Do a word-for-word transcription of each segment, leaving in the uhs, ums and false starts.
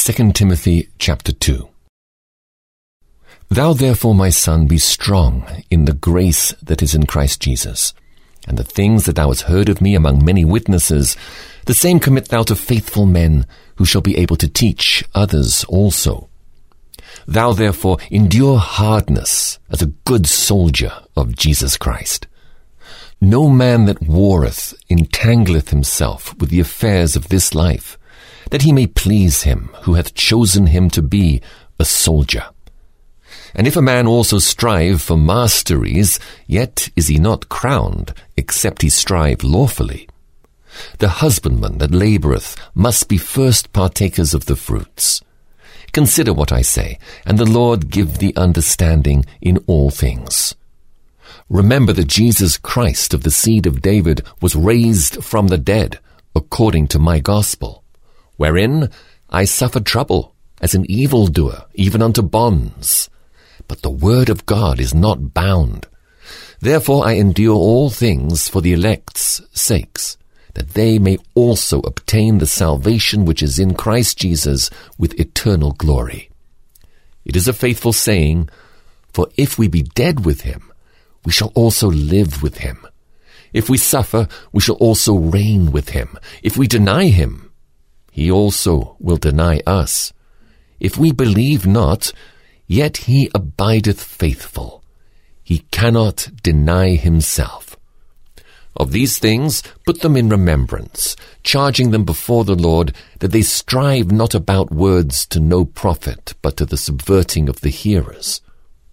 Second Timothy chapter two. Thou therefore, my son, be strong in the grace that is in Christ Jesus, and the things that thou hast heard of me among many witnesses, the same commit thou to faithful men, who shall be able to teach others also. Thou therefore endure hardness as a good soldier of Jesus Christ. No man that warreth entangleth himself with the affairs of this life, that he may please him who hath chosen him to be a soldier. And if a man also strive for masteries, yet is he not crowned, except he strive lawfully. The husbandman that laboureth must be first partakers of the fruits. Consider what I say, and the Lord give thee understanding in all things. Remember that Jesus Christ of the seed of David was raised from the dead, according to my gospel, wherein I suffered trouble, as an evildoer, even unto bonds. But the word of God is not bound. Therefore I endure all things for the elect's sakes, that they may also obtain the salvation which is in Christ Jesus with eternal glory. It is a faithful saying, for if we be dead with him, we shall also live with him. If we suffer, we shall also reign with him. If we deny him, he also will deny us. If we believe not, yet he abideth faithful. He cannot deny himself. Of these things put them in remembrance, charging them before the Lord, that they strive not about words to no profit, but to the subverting of the hearers.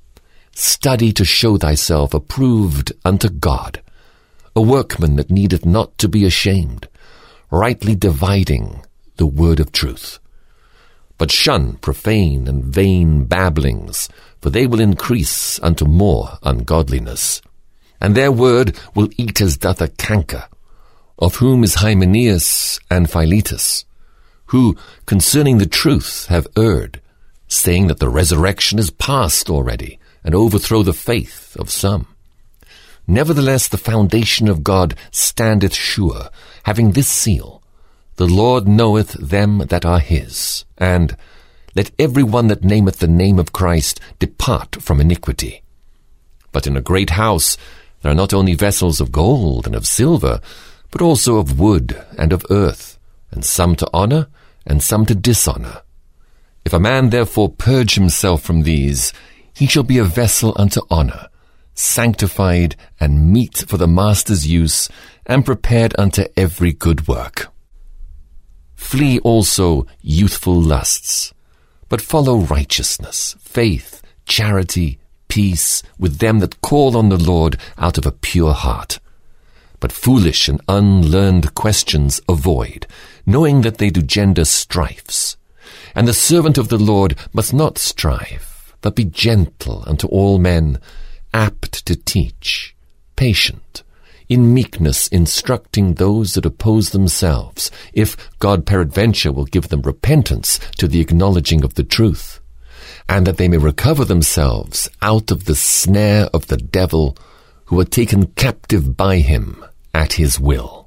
Study to show thyself approved unto God, a workman that needeth not to be ashamed, rightly dividing the word of truth. But shun profane and vain babblings, for they will increase unto more ungodliness. And their word will eat as doth a canker, of whom is Hymenaeus and Philetus, who concerning the truth have erred, saying that the resurrection is past already, and overthrow the faith of some. Nevertheless the foundation of God standeth sure, having this seal, the Lord knoweth them that are his, and let every one that nameth the name of Christ depart from iniquity. But in a great house there are not only vessels of gold and of silver, but also of wood and of earth, and some to honor, and some to dishonor. If a man therefore purge himself from these, he shall be a vessel unto honor, sanctified and meet for the master's use, and prepared unto every good work. Flee also youthful lusts, but follow righteousness, faith, charity, peace, with them that call on the Lord out of a pure heart. But foolish and unlearned questions avoid, knowing that they do gender strifes. And the servant of the Lord must not strive, but be gentle unto all men, apt to teach, patient, in meekness instructing those that oppose themselves, if God peradventure will give them repentance to the acknowledging of the truth, and that they may recover themselves out of the snare of the devil, who are taken captive by him at his will.